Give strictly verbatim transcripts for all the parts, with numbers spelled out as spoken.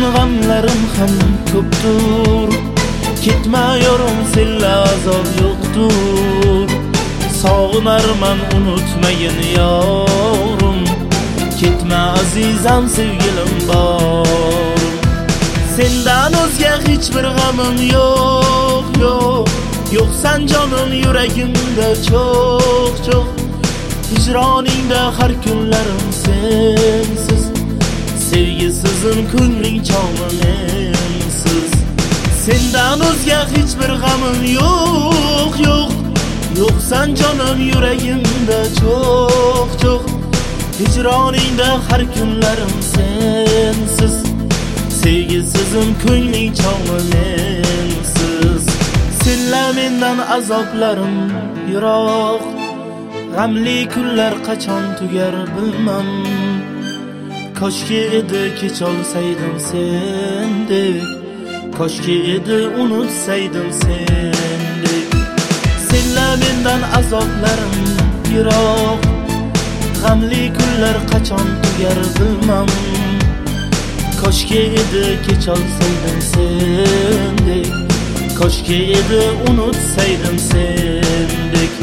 g'amlarim ham ko'pdir, ketma yorim senla azob yo'qdir. Sog'inarman unutmayin yorim, ketma azizam sevgilim bor. Sendan o'zga hech bir g'amim yo'q, yo'q. Yo'qsan jonim yuragimda cho'q, cho'q. Hijroningda har kunlarim sensiz, sevgisizim ko'ngling chog'mi mensiz. Sendan o'zga hech bir g'amim yo'q, yo'q. Yo'qsan jonim yuragimda cho'q, cho'q. Hijroningda har kunlarim sensiz, sevgisizim ko'ngling chog'mi mensiz. Senla mendan azoblarim yiroq, g'amli kunlar qachon tugar bilmam. Koshki edi kecholsaydim sendek, koshki edi unutsaydim sendek. Senla mendan azoblarim yiroq, g'amli kunlar qachon tugar bilmam. Koshki edi kecholsaydim sendek, koshki edi unutsaydim sendek.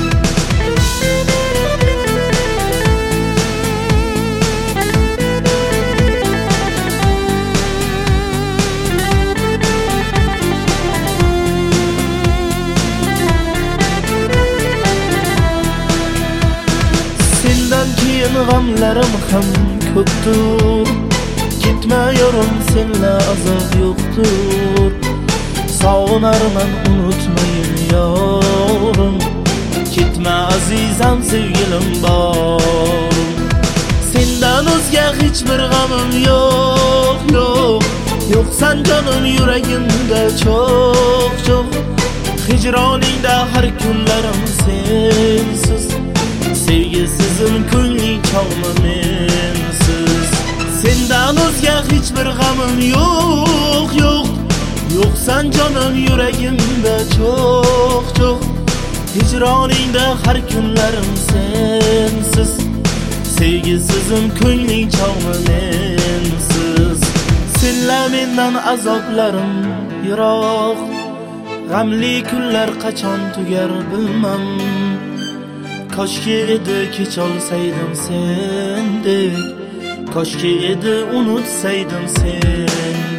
Sendan keyin g'amlarim ham ko'pdir, ketma yorim senla azob yo'qdir. Sog'inarman unutmayin yorim, ketma azizam sevgilim bor. Sendan o'zga hech bir g'amim yo'q, yo'q. Yo'qsan jonim yuragimda cho'q, cho'q. Hijroningda har kunlarim sensiz, sevgisizim ko'ngling chog'mi mensiz. Sendan o'zga hech bir g'amim yo'q, yo'q. Yo'qsan jonim yuragimda cho'q, cho'q. Hijroningda har kunlarim sensiz, sevgisizim ko'ngling chog'mi mensiz. Senla mendan azoblarim yiroq, g'amli kunlar qachon tugar bilmam. Koshki edi kecholsaydim sendek, koshki edi unutsaydim sendek.